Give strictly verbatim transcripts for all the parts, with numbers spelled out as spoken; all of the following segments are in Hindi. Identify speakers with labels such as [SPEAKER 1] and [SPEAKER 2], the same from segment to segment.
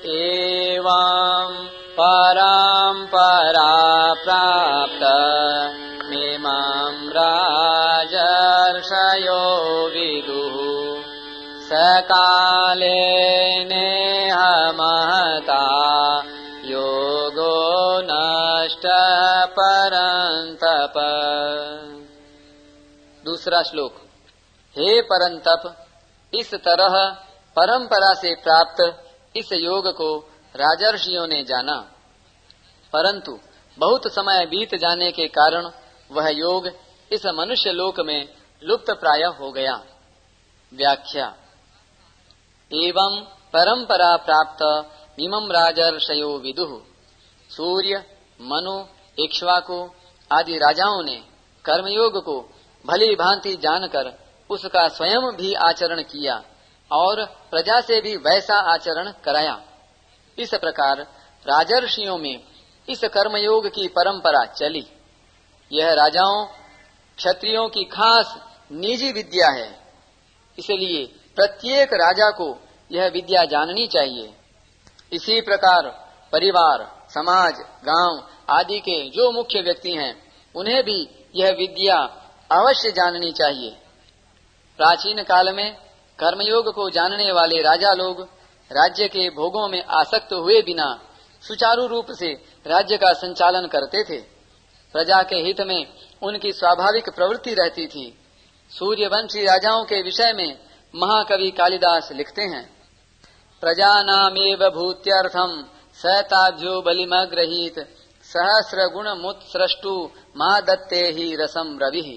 [SPEAKER 1] एवं परम्परा प्राप्त मिमं राजर्षयो विदुः सकाले नेह महता योगो नष्ट परंतप। दूसरा श्लोक। हे परंतप, इस तरह परंपरा से प्राप्त इस योग को राजर्षियों ने जाना, परंतु बहुत समय बीत जाने के कारण वह योग इस मनुष्य लोक में लुप्त प्राय हो गया। व्याख्या। एवं परंपरा प्राप्त इमं राजर्षयो विदुः। सूर्य, मनु, इक्ष्वाकु आदि राजाओं ने कर्मयोग को भली भांति जानकर उसका स्वयं भी आचरण किया और प्रजा से भी वैसा आचरण कराया। इस प्रकार राजर्षियों में इस कर्मयोग की परंपरा चली। यह राजाओं क्षत्रियों की खास निजी विद्या है, इसलिए प्रत्येक राजा को यह विद्या जाननी चाहिए। इसी प्रकार परिवार, समाज, गांव आदि के जो मुख्य व्यक्ति हैं, उन्हें भी यह विद्या अवश्य जाननी चाहिए। प्राचीन काल में कर्मयोग को जानने वाले राजा लोग राज्य के भोगों में आसक्त हुए बिना सुचारू रूप से राज्य का संचालन करते थे। प्रजा के हित में उनकी स्वाभाविक प्रवृत्ति रहती थी। सूर्यवंशी राजाओं के विषय में महाकवि कालिदास लिखते हैं, प्रजानामेव भूत्यर्थम सताभ्यो बलिमग्रहीत सहस्र गुण मुत्सृष्टु मा दत्ते ही रसम रविः।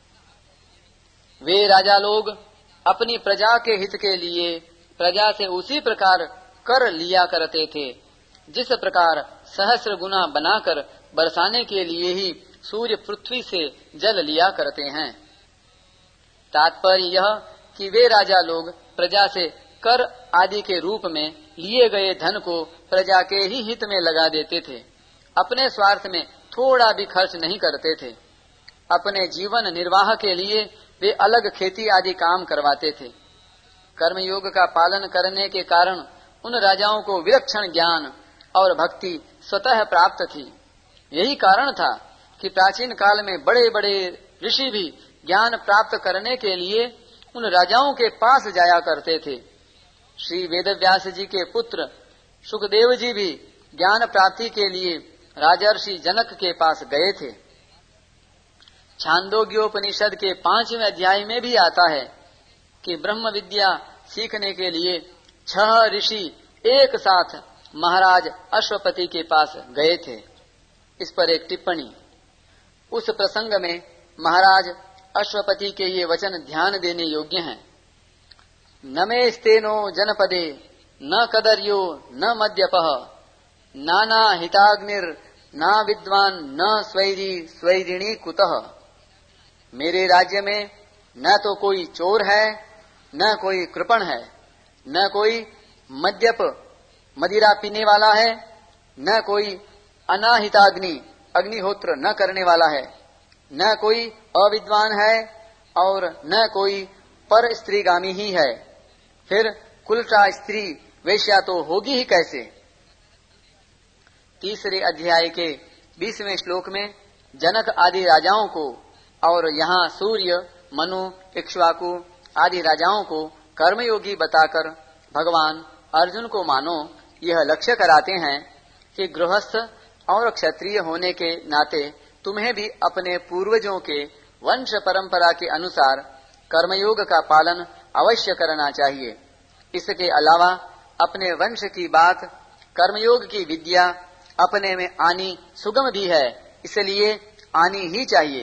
[SPEAKER 1] वे राजा लोग अपनी प्रजा के हित के लिए प्रजा से उसी प्रकार कर लिया करते थे जिस प्रकार सहस्र गुना बनाकर बरसाने के लिए ही सूर्य पृथ्वी से जल लिया करते हैं। तात्पर्य यह कि वे राजा लोग प्रजा से कर आदि के रूप में लिए गए धन को प्रजा के ही हित में लगा देते थे। अपने स्वार्थ में थोड़ा भी खर्च नहीं करते थे। अपने जीवन निर्वाह के लिए वे अलग खेती आदि काम करवाते थे। कर्मयोग का पालन करने के कारण उन राजाओं को विलक्षण ज्ञान और भक्ति स्वतः प्राप्त थी। यही कारण था कि प्राचीन काल में बड़े बड़े ऋषि भी ज्ञान प्राप्त करने के लिए उन राजाओं के पास जाया करते थे। श्री वेदव्यास जी के पुत्र सुखदेव जी भी ज्ञान प्राप्ति के लिए राजर्षि जनक के पास गए थे। छांदोग्योपनिषद के पांचवें अध्याय में भी आता है कि ब्रह्म विद्या सीखने के लिए छह ऋषि एक साथ महाराज अश्वपति के पास गए थे। इस पर एक टिप्पणी। उस प्रसंग में महाराज अश्वपति के ये वचन ध्यान देने योग्य हैं। न मे स्तेनो जनपदे न कदर्यो न मद्यपः नाना हिताग्निर न विद्वान न स्वैरी स्वैरिणी कुतः। मेरे राज्य में न तो कोई चोर है, न कोई कृपण है, न कोई मद्यप मदिरा पीने वाला है, न कोई अनाहिताग्नि अग्निहोत्र न करने वाला है, न कोई अविद्वान है और न कोई पर स्त्रीगामी ही है। फिर कुलटा स्त्री वेश्या तो होगी ही कैसे। तीसरे अध्याय के बीसवें श्लोक में जनक आदि राजाओं को और यहाँ सूर्य, मनु, इक्ष्वाकु आदि राजाओं को कर्मयोगी बताकर भगवान अर्जुन को मानो यह लक्ष्य कराते हैं कि गृहस्थ और क्षत्रिय होने के नाते तुम्हें भी अपने पूर्वजों के वंश परंपरा के अनुसार कर्मयोग का पालन अवश्य करना चाहिए। इसके अलावा अपने वंश की बात, कर्मयोग की विद्या अपने में आनी सुगम भी है, इसलिए आनी ही चाहिए।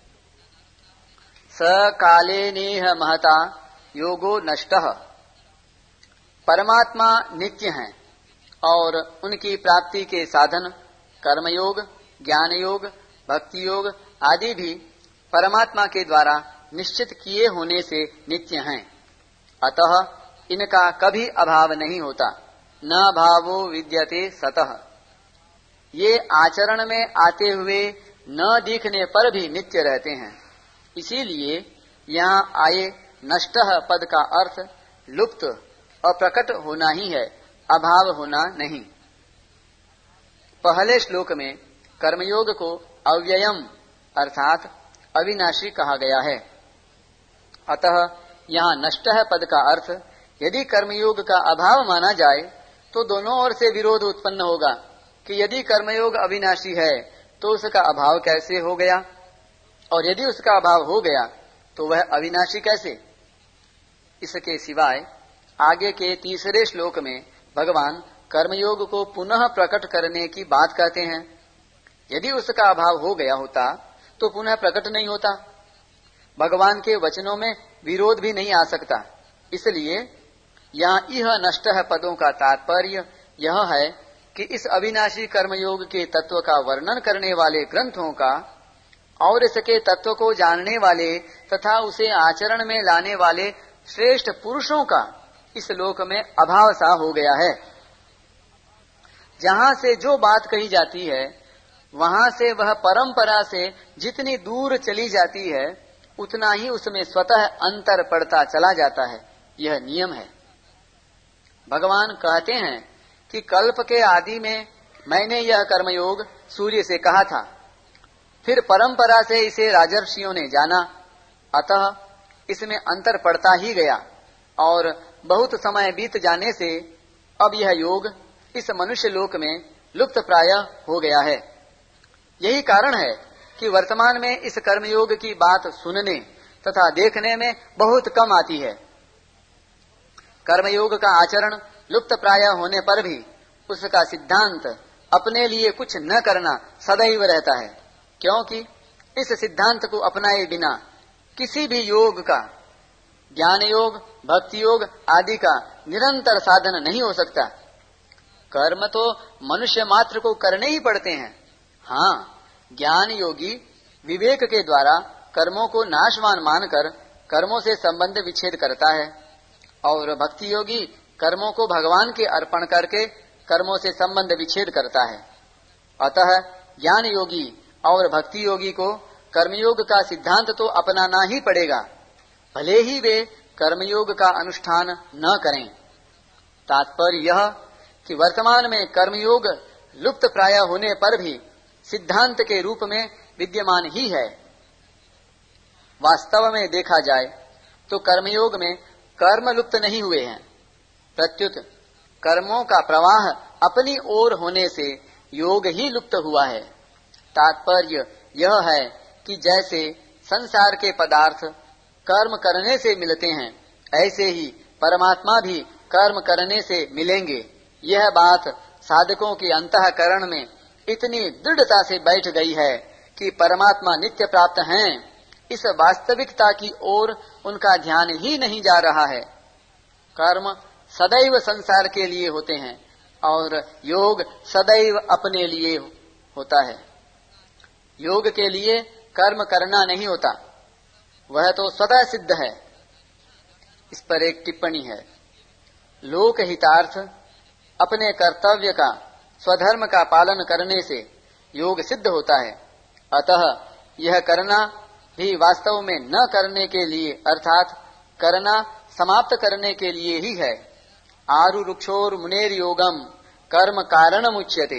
[SPEAKER 1] स काले नेह महता योगो नष्टः। परमात्मा नित्य हैं और उनकी प्राप्ति के साधन कर्मयोग, ज्ञान योग, भक्ति योग आदि भी परमात्मा के द्वारा निश्चित किए होने से नित्य हैं। अतः इनका कभी अभाव नहीं होता। न भावो विद्यते सतः। ये आचरण में आते हुए न दिखने पर भी नित्य रहते हैं। इसीलिए यहाँ आए नष्टः पद का अर्थ लुप्त अप्रकट होना ही है, अभाव होना नहीं। पहले श्लोक में कर्मयोग को अव्ययम अर्थात अविनाशी कहा गया है। अतः यहाँ नष्ट पद का अर्थ यदि कर्मयोग का अभाव माना जाए तो दोनों ओर से विरोध उत्पन्न होगा कि यदि कर्मयोग अविनाशी है तो उसका अभाव कैसे हो गया, और यदि उसका अभाव हो गया तो वह अविनाशी कैसे। इसके सिवाय आगे के तीसरे श्लोक में भगवान कर्मयोग को पुनः प्रकट करने की बात कहते हैं। यदि उसका अभाव हो गया होता तो पुनः प्रकट नहीं होता। भगवान के वचनों में विरोध भी नहीं आ सकता। इसलिए यहाँ यह नष्ट पदों का तात्पर्य यह है कि इस अविनाशी कर्मयोग के तत्व का वर्णन करने वाले ग्रंथों का और इसके तत्व को जानने वाले तथा उसे आचरण में लाने वाले श्रेष्ठ पुरुषों का इस लोक में अभाव सा हो गया है। जहाँ से जो बात कही जाती है वहां से वह परंपरा से जितनी दूर चली जाती है उतना ही उसमें स्वतः अंतर पड़ता चला जाता है। यह नियम है। भगवान कहते हैं कि कल्प के आदि में मैंने यह कर्मयोग सूर्य से कहा था, फिर परंपरा से इसे राजर्षियों ने जाना, अतः इसमें अंतर पड़ता ही गया और बहुत समय बीत जाने से अब यह योग इस मनुष्य लोक में लुप्त प्राय हो गया है। यही कारण है कि वर्तमान में इस कर्मयोग की बात सुनने तथा देखने में बहुत कम आती है। कर्मयोग का आचरण लुप्त प्राय होने पर भी उसका सिद्धांत अपने लिए कुछ न करना सदैव रहता है, क्योंकि इस सिद्धांत को अपनाए बिना किसी भी योग का, ज्ञान योग, भक्ति योग आदि का निरंतर साधन नहीं हो सकता। कर्म तो मनुष्य मात्र को करने ही पड़ते हैं। हाँ, ज्ञान योगी विवेक के द्वारा कर्मों को नाशवान मानकर कर्मों से संबंध विच्छेद करता है, और भक्ति योगी कर्मों को भगवान के अर्पण करके कर्मों से संबंध विच्छेद करता है। अतः ज्ञान योगी और भक्ति योगी को कर्मयोग का सिद्धांत तो अपनाना ही पड़ेगा, भले ही वे कर्मयोग का अनुष्ठान न करें। तात्पर्य यह कि वर्तमान में कर्मयोग लुप्त प्राय होने पर भी सिद्धांत के रूप में विद्यमान ही है। वास्तव में देखा जाए तो कर्मयोग में कर्म लुप्त नहीं हुए हैं, प्रत्युत कर्मों का प्रवाह अपनी ओर होने से योग ही लुप्त हुआ है। तात्पर्य यह है कि जैसे संसार के पदार्थ कर्म करने से मिलते हैं, ऐसे ही परमात्मा भी कर्म करने से मिलेंगे। यह बात साधकों के अंतःकरण में इतनी दृढ़ता से बैठ गई है कि परमात्मा नित्य प्राप्त हैं, इस वास्तविकता की ओर उनका ध्यान ही नहीं जा रहा है। कर्म सदैव संसार के लिए होते हैं और योग सदैव अपने लिए होता है। योग के लिए कर्म करना नहीं होता, वह तो स्वतः सिद्ध है। इस पर एक टिप्पणी है, लोक हितार्थ अपने कर्तव्य का, स्वधर्म का पालन करने से योग सिद्ध होता है। अतः यह करना भी वास्तव में न करने के लिए अर्थात करना समाप्त करने के लिए ही है। आरु रुक्षोर मुनेर योगम कर्म कारणम उच्यते।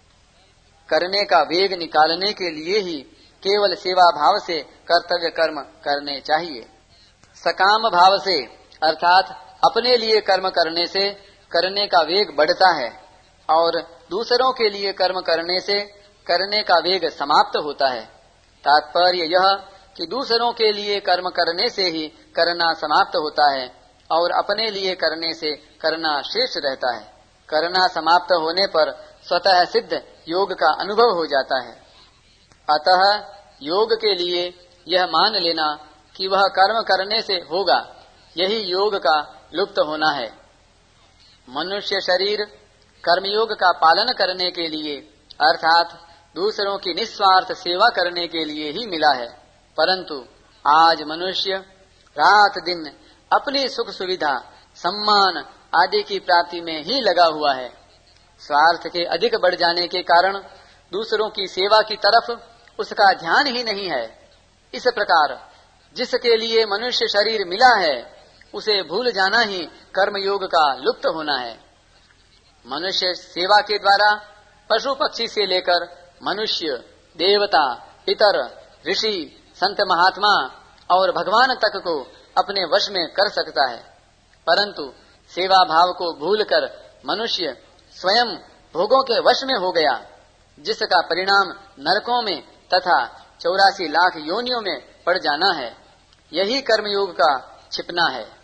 [SPEAKER 1] करने का वेग निकालने के लिए ही केवल सेवा भाव से कर्तव्य कर्म करने चाहिए। सकाम भाव से अर्थात अपने लिए कर्म करने से करने का वेग बढ़ता है और दूसरों के लिए कर्म करने से करने का वेग समाप्त होता है। तात्पर्य यह कि दूसरों के लिए कर्म करने से ही करना समाप्त होता है और अपने लिए करने से करना शेष रहता है। करना समाप्त होने पर स्वतः सिद्ध योग का अनुभव हो जाता है। अतः योग के लिए यह मान लेना कि वह कर्म करने से होगा, यही योग का लुप्त होना है। मनुष्य शरीर कर्मयोग का पालन करने के लिए अर्थात दूसरों की निस्वार्थ सेवा करने के लिए ही मिला है, परंतु आज मनुष्य रात दिन अपनी सुख सुविधा, सम्मान आदि की प्राप्ति में ही लगा हुआ है। स्वार्थ के अधिक बढ़ जाने के कारण दूसरों की सेवा की तरफ उसका ध्यान ही नहीं है। इस प्रकार जिसके लिए मनुष्य शरीर मिला है उसे भूल जाना ही कर्मयोग का लुप्त होना है। मनुष्य सेवा के द्वारा पशु पक्षी से लेकर मनुष्य, देवता, पितर, ऋषि, संत महात्मा और भगवान तक को अपने वश में कर सकता है, परंतु सेवा भाव को भूलकर मनुष्य स्वयं भोगों के वश में हो गया, जिसका परिणाम नरकों में तथा चौरासी लाख योनियों में पड़ जाना है। यही कर्मयोग का छिपना है।